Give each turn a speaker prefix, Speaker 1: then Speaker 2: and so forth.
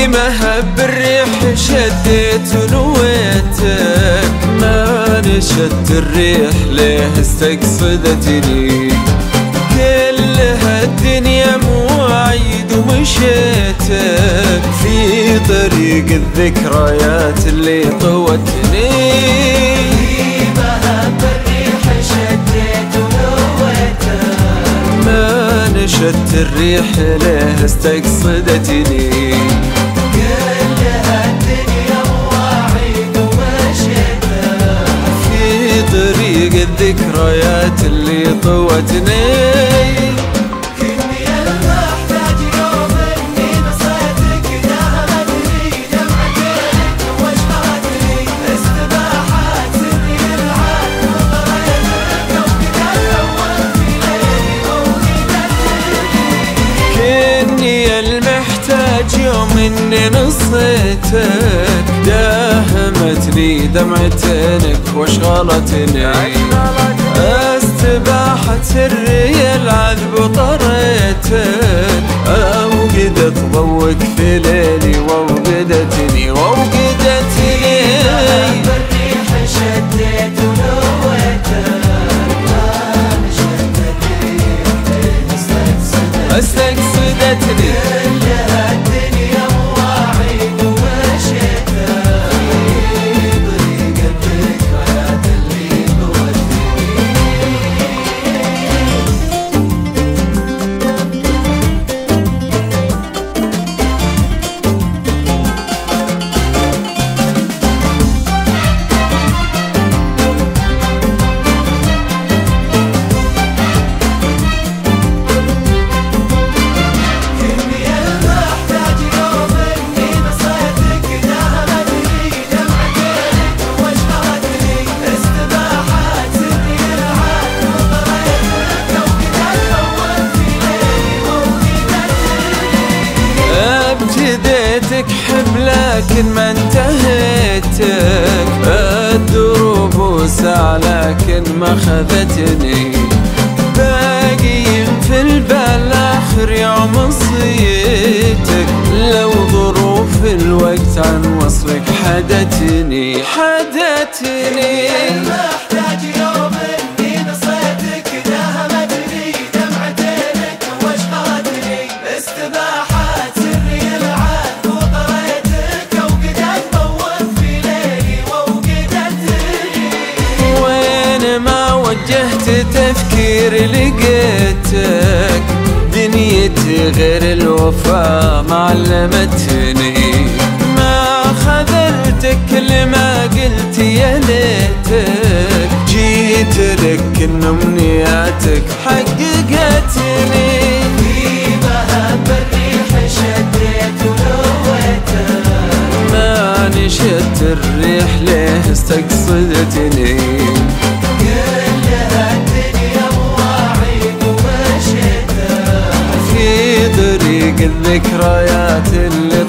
Speaker 1: مهب الريح شديت ونويتك، ما نشدت الريح ليه استقصدتني. كل هالدنيا مواعيد ومشيتك في طريق الذكريات اللي طوتني.
Speaker 2: في مهب الريح شديت ونويتك،
Speaker 1: ما نشدت الريح ليه استقصدتني.
Speaker 2: كل هالدنيا مواعيد ومشيتك
Speaker 1: في طريق الذكريات اللي طوتني.
Speaker 2: كني المحتاج يوم اني نصيتك، لا مدري دمعتك واشهدني استباحات سري العهد وقريتك وكذا الاول في ليلي ووجدتني.
Speaker 1: كني المحتاج يوم اني نصيتك، داهمتني دمعتك واشغلتني. استباحت سري العذب وطريتك، اوقدت ضوك في ليلي ووقدتني ووقدتني.
Speaker 2: الريح شديت ونويتك، ما نشدت الريح
Speaker 1: استقصدتني.
Speaker 2: كل هالدنيا مواعيد ومشيتك في طريق الذكريات اللي طوتني. كني المحتاج يوم اني نصيتك، لا مدري دمعتك واشهدني استباحات سري العهد وقريتك وكذا الاول في ليلي ووجدتني.
Speaker 1: ابتديتك حب لكن ما انتهيتك، الدروب وسع لكن ما خذتني. باقي في البال اخر يوم صيتك، لو ظروف الوقت عن وصلك حدتني.
Speaker 2: المحتاج يوم اني نصيتك، لا مدري دمعتك واشهدني استباحات سري العهد وقريتك وقد تطور في ليلي ووقدتني.
Speaker 1: وين ما وجهت تفكيري لقيتك، دنيتي غير الوفا معلمتني. ما خذلتك كل ما قلت يا ليتك، جيت لك كل امنياتك حققتني.
Speaker 2: في مهب الريح شديت ونويتك،
Speaker 1: ما نشدت الريح ليه استقصدتني.
Speaker 2: كل هالدنيا مواعيد ومشيتك
Speaker 1: في طريق الذكريات اللي